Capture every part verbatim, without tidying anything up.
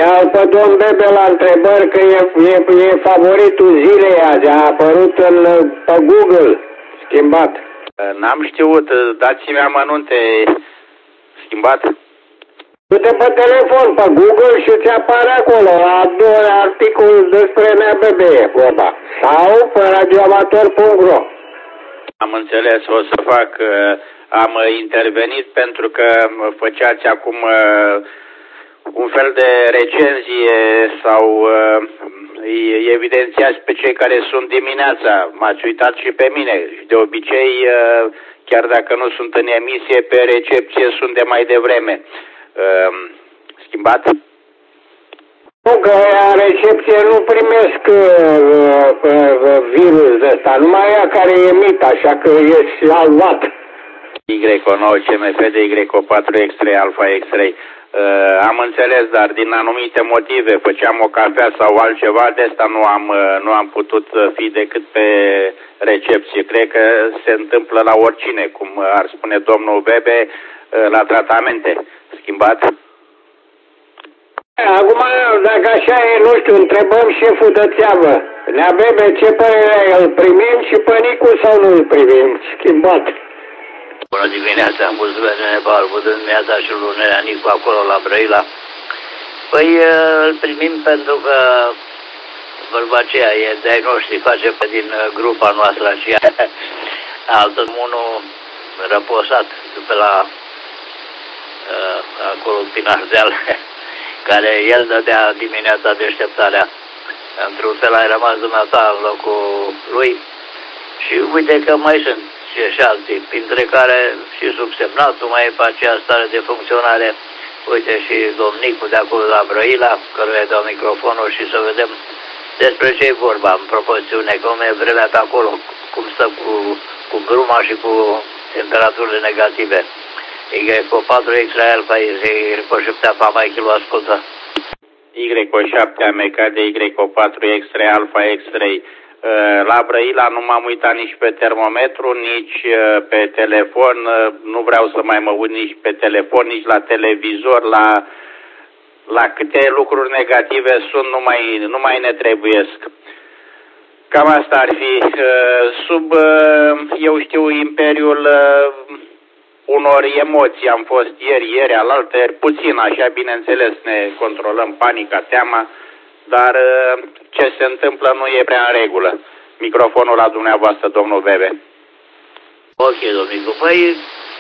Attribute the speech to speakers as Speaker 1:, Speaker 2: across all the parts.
Speaker 1: Ia pe domn Bebe la întrebări că e, e, e favoritul zilei azi, a apărut în, pe Google, schimbat.
Speaker 2: N-am știut, dați-mi amănunte, schimbat.
Speaker 1: Du-te pe telefon, pe Google și ți apare acolo, articolul despre Nea Bebe, vorba. Sau pe radioamator punct ro.
Speaker 2: Am înțeles, o să fac, am intervenit pentru că făceați acum un fel de recenzie sau îi evidențiați pe cei care sunt dimineața. M-ați uitat și pe mine. Și de obicei, chiar dacă nu sunt în emisie, pe recepție sunt de mai devreme. Schimbat?
Speaker 1: Nu, că la recepție nu primesc uh, uh, virus de ăsta, numai ea care emit, așa că e aluat.
Speaker 2: Y O nouă C M F de Y O patru X trei Alpha X-Ray. Uh, am înțeles, dar din anumite motive, făceam o cafea sau altceva, de asta nu am, uh, nu am putut fi decât pe recepție. Cred că se întâmplă la oricine, cum ar spune domnul Bebe, uh, la tratamente. Schimbat?
Speaker 1: Acum, dacă așa e, nu știu, întrebăm șeful de țeavă. Nea Bebe, ce părere ai, îl primim și pe Nicu sau nu îl primim? Schimbat.
Speaker 3: Bună dimineața, mulțumesc, nene Paul, putând dimineața și lunea Nicu acolo la Brăila. Păi îl primim pentru că vorba aceea e diagnostic, face pe din grupa noastră aceea. Altă unul răposat pe la uh, acolo prin Ardeal, care el dădea dimineața deșteptarea. Într-un fel ai rămas dumneata în locul lui și uite că mai sunt și alții, printre care și subsemnatul mai e pe aceea stare de funcționare. Uite și domnicul de acolo la Brăila, căruia îi dau microfonul și să vedem despre ce e vorba în proporțiune, cum e vremea pe acolo, cum stă cu, cu bruma și cu temperaturile negative. Y O patru X-Ray Alpha, Y O șapte Alpha Mike Kilo, ascultă.
Speaker 2: Y O șapte Ameca de Y O patru X-Ray Alpha X-Ray. La Brăila nu m-am uitat nici pe termometru, nici pe telefon, nu vreau să mai mă uit nici pe telefon, nici la televizor, la, la câte lucruri negative sunt, nu mai, nu mai ne trebuiesc. Cam asta ar fi. Sub, eu știu, imperiul unor emoții am fost ieri, ieri, alaltăieri, puțin așa, bineînțeles, ne controlăm panica, teama, dar ce se întâmplă nu e prea în regulă. Microfonul la dumneavoastră, domnul Bebe.
Speaker 3: Ok, domnicu. Păi,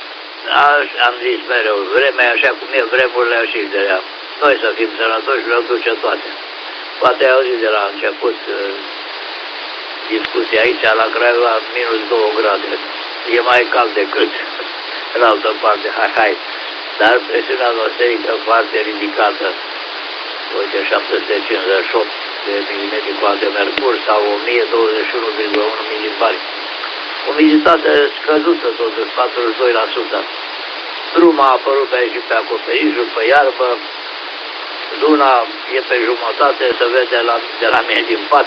Speaker 3: am zis mereu, vremea așa cum e, vremurile și de ea. Noi să fim sănătoși, le duce toate. Poate ai auzit de la început discuția aici, la Craiova, minus două grade. E mai cald decât în altă parte, hai, hai. Dar presiunea atmosferică foarte ridicată. Uite, șapte sute cincizeci și opt de milimetri de mercur sau o mie douăzeci și unu virgulă unu milibari. Umiditate scăzută, totuși, patruzeci și doi la sută. Bruma a apărut pe aici pe acoperișul, pe iarbă. Luna e pe jumătate, se vede la, de la mine din pat.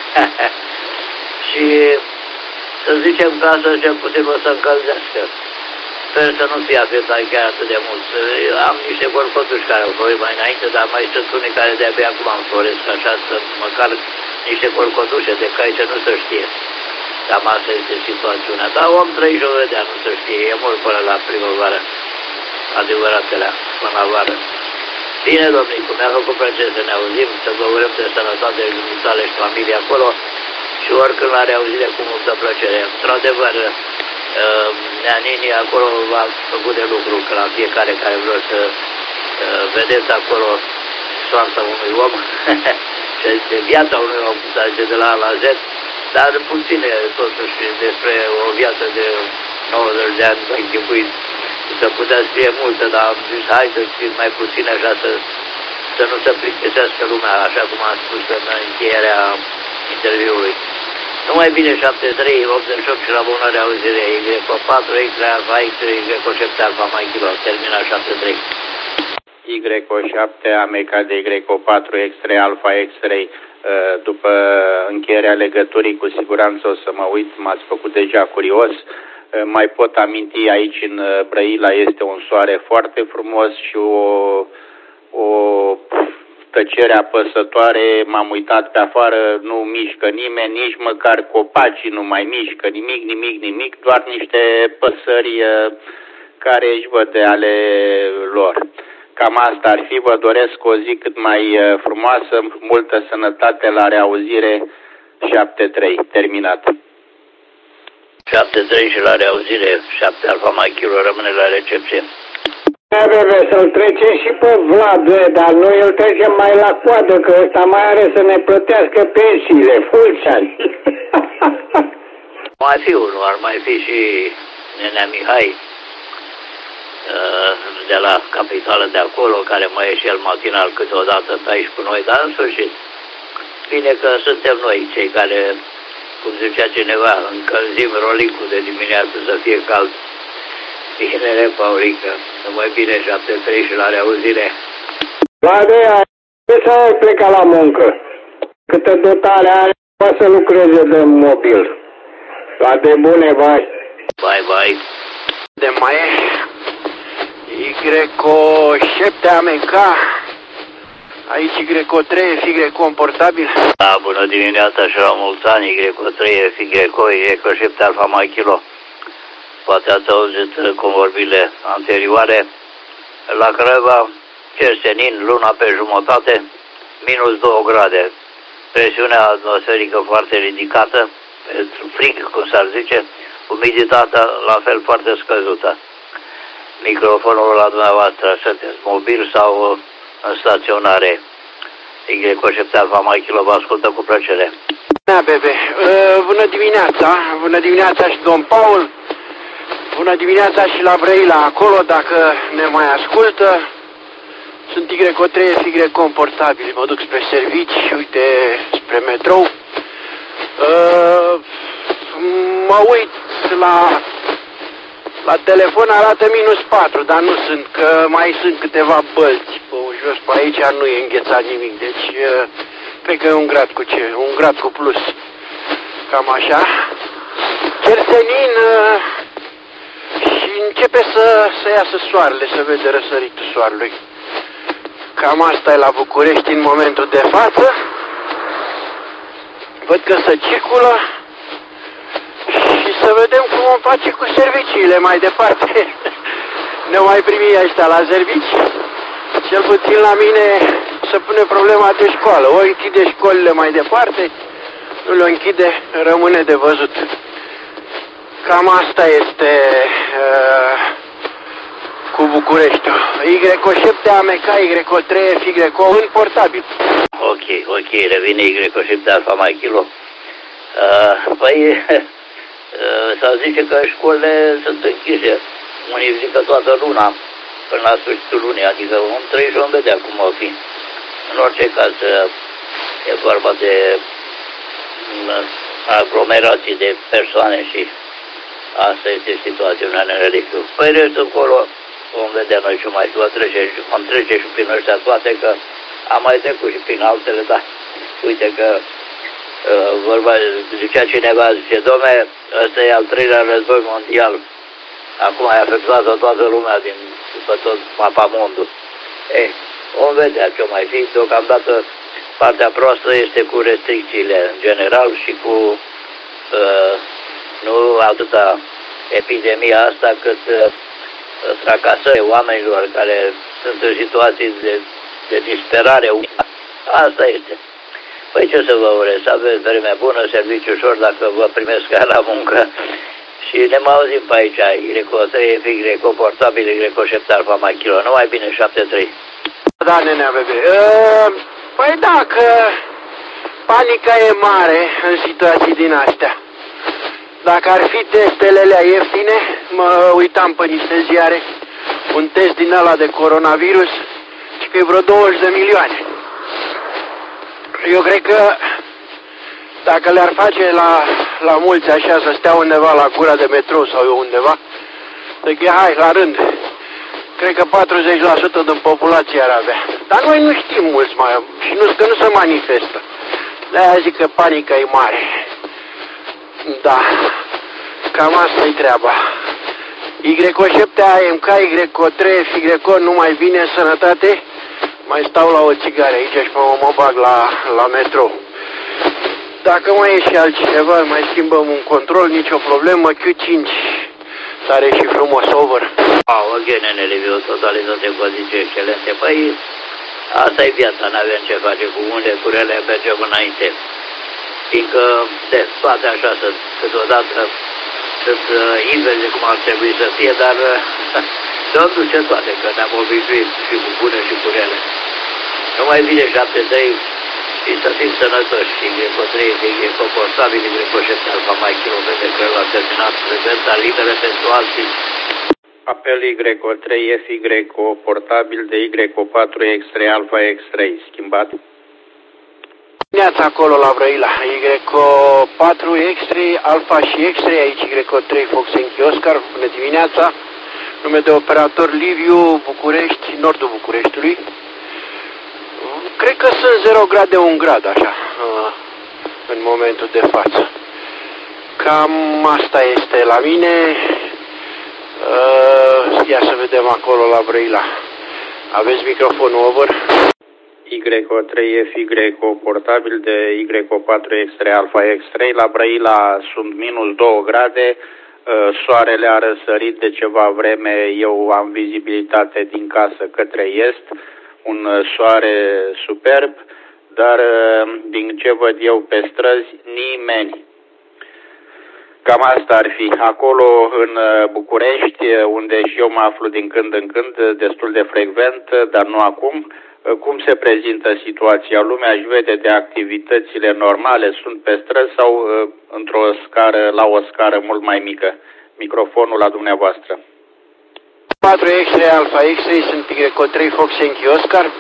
Speaker 3: Și să zicem că asta cel puțin o să încălzească. Sper să nu fie afectat chiar atât de mult. Am niște corcotuși care au florit mai înainte, dar mai sunt unii care de-abia acum înfloresc, așa să măcar niște corcotușe de că aici nu se știe. Cam asta este situația. Dar om trăi și o vedea, nu se știe. E mult până la primăvară. Adevăratele, până la vară. Bine, domnicu, mi-a făcut plăcere să ne auzim, să vă urăm de sănătate și dumitale și familie acolo și oricând la reauzire cu multă plăcere. Într-adevăr, Nea Nini acolo v-a făcut de lucru, că la fiecare care vreau să uh, vedeți acolo soarta unui om și de viața unui om, de la A la Z, dar puține totuși despre o viață de nouăzeci de ani vă închipuiți să putea scrie multe, dar am zis hai să scrieți mai puține așa să, să nu se plictisească lumea, așa cum am spus în încheierea interviului. Numai bine, șapte trei optzeci și opt și la bună reauzire, Y O patru X-Ray Alpha X-Ray, Y O șapte Alpha Mike Kilo, termina șapte trei.
Speaker 2: Y O șapte Ameca de Y O patru X-Ray Alpha X-Ray, după încheierea legăturii, cu siguranță o să mă uit, m-ați făcut deja curios. Mai pot aminti, aici în Brăila este un soare foarte frumos și o, o tăcere apăsătoare, m-am uitat pe afară, nu mișcă nimeni, nici măcar copacii nu mai mișcă, nimic, nimic, nimic, doar niște păsări care își văd de ale lor. Cam asta ar fi, vă doresc o zi cât mai frumoasă, multă sănătate, la reauzire. Șapte trei, terminat.
Speaker 3: șapte trei și la reauzire, șapte Alfa Mike Kilo rămâne la recepție.
Speaker 1: Bebe, să-l trecem și pe Vlad, dar noi îl trecem mai la coadă, că ăsta mai are să ne plătească pensiile, fulceani.
Speaker 3: Mai fi unul, ar mai fi și nenea Mihai, de la capitală de acolo, care mai e și el matinal câteodată pe aici cu noi, dar în sfârșit, bine că suntem noi cei care, cum zicea cineva, încălzim rolicul de dimineață să fie cald. Bine, Paulică, numai bine, șapte trei și la reauzire.
Speaker 1: Vlade, ce să pleca la muncă? Câtă dotare are, poate să lucreze de mobil. Toate bune, vai.
Speaker 3: Bye, bye.
Speaker 4: De mai Y șapte A M K. Aici Y trei, Y confortabil.
Speaker 3: Da, bună dimineața și la mulți ani, Y trei, Y, Y șapte Alfa Mike Kilo. Poate ați auzit convorbile anterioare. La Craiova, cer senin, luna pe jumătate, minus două grade. Presiunea atmosferică foarte ridicată, frig, cum s-ar zice, umiditatea la fel foarte scăzută. Microfonul la dumneavoastră, sunteți mobil sau în staționare? Y șapte Alfa Mike Kilo vă ascultă cu plăcere.
Speaker 4: Da, bebe. Uh, bună dimineața, bună dimineața și domn Paul. Bună dimineața și la Brăila acolo, dacă ne mai ascultă. Sunt Y trei, Y confortabil, mă duc spre servici, uite, spre metrou. Uh, mă uit la, la telefon, arată minus patru, dar nu sunt, că mai sunt câteva bălți pe jos, pe aici nu e înghețat nimic, deci uh, cred că e un grad cu ce, un grad cu plus, cam așa. Chersenin, uh, și începe să, să iasă soarele, să vede răsăritul soarelui. Cam asta e la București în momentul de față. Văd că se circulă și să vedem cum o face cu serviciile mai departe. Ne mai primi ăștia la servici. Cel puțin la mine se pune problema de școală. O închide școlile mai departe, nu le închide, rămâne de văzut. Cam asta este uh, cu București. Y șapte A M K, Y trei, Y în portabil.
Speaker 3: Ok, ok, revine Y șapte Alfa Mike Kilo. Uh, păi, uh, s-a zice că școlile sunt închise. Unii zic că toată luna, până la sfârșitul lunii, adică vom trăi și vom vedea cum o fi. În orice caz, uh, e vorba de uh, aglomerații de persoane și asta este situația în religiu. Păi restul acolo vom vedea noi ce mai fi, vom trece, vom trece și prin ăștia toate, că am mai trecut și prin altele, dar uite că uh, vorba, zicea cineva, zice, dom'le, ăsta e al treilea război mondial. Acum ai afectat toată lumea din după tot mapamondul. Eh, vom vedea ce mai fi. Deocamdată partea proastă este cu restricțiile în general și cu uh, nu atâta epidemia asta, cât uh, fracasările oamenilor care sunt în situații de, de disperare. Asta este. Păi ce să vă urez? Să aveți vreme bună, serviciu ușor dacă vă primesc la muncă și ne mai auzim pe aici. Y trei, Y confortabil, Y șapte Alfa Mike Kilo. Numai bine, șapte trei.
Speaker 4: Da, nenea, bebe. Uh, păi da, că panica e mare în situații din astea. Dacă ar fi testele alea ieftine, mă uitam pe niște ziare, un test din ăla de coronavirus, și că e vreo douăzeci de milioane. Eu cred că dacă le-ar face la, la mulți așa să stea undeva la gura de metrou sau eu undeva, deci hai, la rând, cred că patruzeci la sută din populație ar avea. Dar noi nu știm mulți mai, și nu, că nu se manifestă. De-aia zic că panica e mare. Da, cam asta-i treaba. Y șapte A M K, Y trei, Y numai bine, sănătate, mai stau la o țigară aici și mă, mă bag la, la metrou. Dacă mai e și altcineva, mai schimbăm un control, nicio problemă. Q cinci, tare și frumos, over.
Speaker 3: Wow, again, Liviu, totalitate poziție excelente. Păi, asta e viața, n-avem ce face cu unde, cu rele, mergem înainte. Fiindcă, de, toate așa sunt, câteodată sunt uh, invers de cum ar trebui să fie, dar uh, nu duce toate, că ne-am obișnuit și cu bune și cu rele. Nu mai vine șapte trei și să fim sănătoși. Y trei, Y confortabil, Y șapte alfa mai kilometri, cred că l-am terminat prezenta liberă pentru alții.
Speaker 2: Apel Y trei, F Y portabil de Y patru X trei alfa X trei, schimbat.
Speaker 4: Neața acolo la Brăila, Y patru X trei alfa și X trei, aici Y trei Fox Yankee Oscar, bună dimineața. Nume de operator Liviu, București, nordul Bucureștiului. Cred că sunt zero grade, un grad, așa, în momentul de față. Cam asta este la mine. Ia să vedem acolo la Brăila. Aveți microfonul, over?
Speaker 2: Y trei F Y portabil de Y patru X trei alfa X trei. La Brăila sunt minus două grade. Soarele a răsărit de ceva vreme. Eu am vizibilitate din casă către est. Un soare superb, dar din ce văd eu pe străzi, nimeni. Cam asta ar fi. Acolo în București, unde și eu mă aflu din când în când, destul de frecvent, dar nu acum, cum se prezintă situația? Lumea își vede de activitățile normale, sunt pe străzi sau într-o scară, la o scară mult mai mică? Microfonul la dumneavoastră.
Speaker 4: patru X trei alfa X trei, sunt Y trei Fox Yankee Oscar. Uh,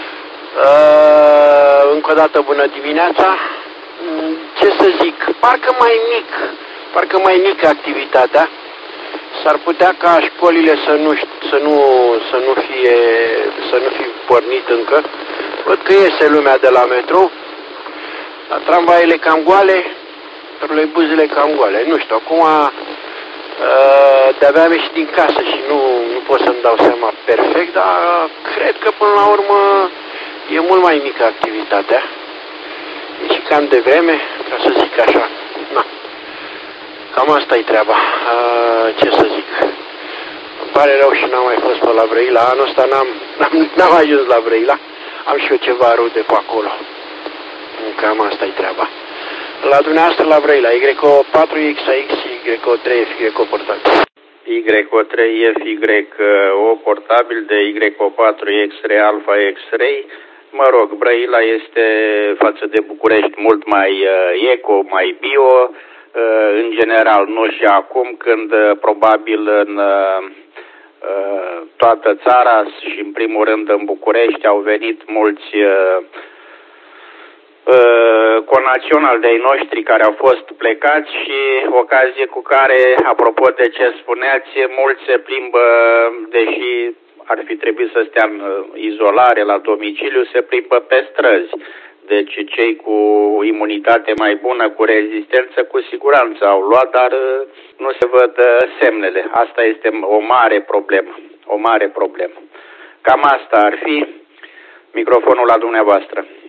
Speaker 4: încă o dată bună dimineața. Ce să zic, parcă mai mic, parcă mai mică activitatea. S-ar putea ca școlile să nu, să nu, să nu fie, să nu fie pornit încă. Văd că iese lumea de la metrou. La tramvaiele cam goale, troleibuzele cam goale. Nu știu, acum Uh, de-abia am ieșit din casă și nu, nu pot să-mi dau seama perfect, dar cred că până la urmă e mult mai mică activitatea. E și cam de vreme, ca să zic așa. Na. Cam asta e treaba. Uh, ce să zic. Îmi pare rău și n-am mai fost pe la Brăila. Anul ăsta n-am, n-am, n-am ajuns la Brăila. Am și eu ceva rude pe acolo. Cam asta e treaba. La dumneavoastră la Brăila, Y patru X X, Y trei F Y portabil.
Speaker 2: Y trei F Y o portabil de Y patru X trei alfa X trei. Mă rog, Brăila este față de București mult mai eco, mai bio, în general, nu și acum, când probabil în toată țara și în primul rând în București au venit mulți conaționali de-ai noștri care au fost plecați și ocazie cu care, apropo de ce spuneați, mulți se plimbă, deși ar fi trebuit să stea în izolare la domiciliu, se plimbă pe străzi. Deci cei cu imunitate mai bună, cu rezistență, cu siguranță au luat, dar nu se văd semnele. Asta este o mare problemă, o mare problemă. Cam asta ar fi. Microfonul la dumneavoastră.